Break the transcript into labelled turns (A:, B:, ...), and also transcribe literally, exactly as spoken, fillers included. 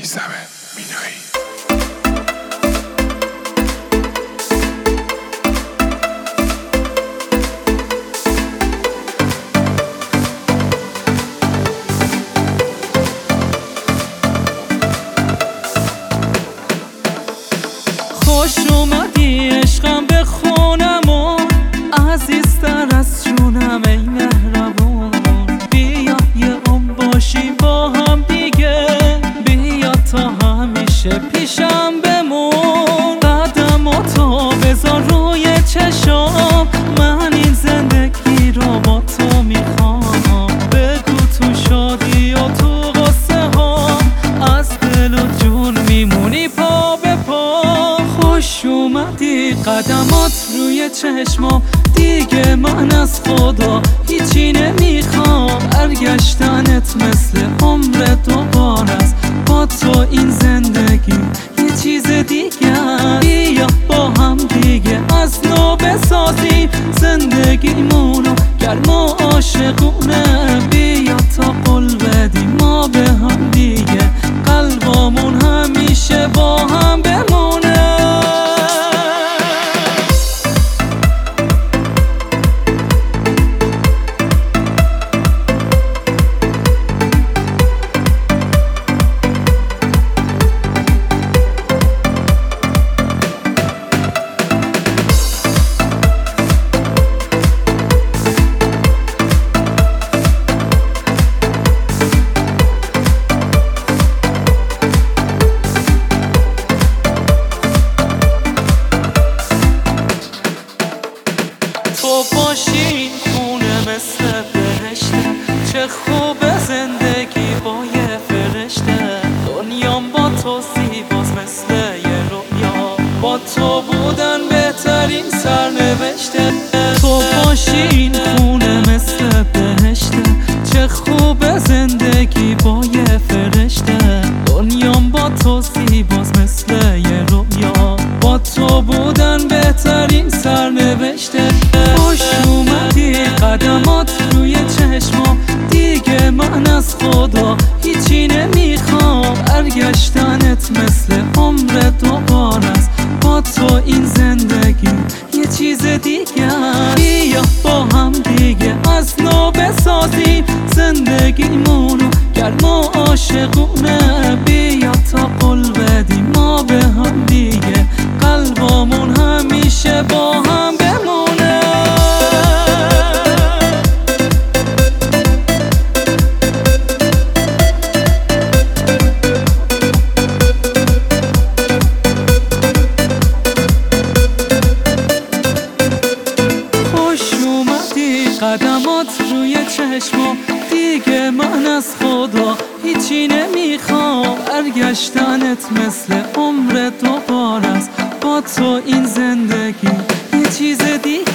A: میزمه مینایی.
B: خوش اومدی عشقم به خونمون، عزیزتر از جونم ای مهربون. بیا یه عمر باشیم با هم دیگه، بیا تا همیشه پیشم بمون. قدماتو بذار روی چشام، من این زندگی رو با تو میخوام. بگو تو شادی و تو غصه ها، از دل و جون میمونی پا به پا. خوش اومدی قدمات روی چشمام، دیگه من از خدا هیچی نمیخوام. برگشتنت مثل عمر دوباره است، با تو این زندگی یه چیز دیگه. بیا با هم دیگه از نو بسازیم زندگیمونو گرم و عاشقونه. بیا تا قول بدیم ما به هم دیگه، قلبامون همیشه با هم بمونه. تو باشی خونه مثل بهشته، چه خوبه زندگی با یه فرشته. دنیام با تو زیباست مثل یه رویا، با تو بودن بهترین سرنوشته. تو باشی خونه مثل بهشته، چه خوبه زندگی با یه فرشته. دنیام با تو زیباست مثل یه رویا، با تو بودن بهترین سرنوشته. خوش اومدی قدمات روی چشمام، دیگه من از خدا هیچی نمیخوام. برگشتنت مثل عمر دوباره است، با تو این زندگی یه چیز دیگه. بیا با هم دیگه از نو بسازیم زندگیمونو گرم و عاشقونه. بیا تا قول بدیم ما به هم دیگه، قلبامون همیشه با هم بمونه. خوش اومدی قدمات روی چشمام، دیگه من از خدا هیچی نمیخوام. برگشتنت مثل عمر دوباره است، با تو این زندگی یه چیز دیگه.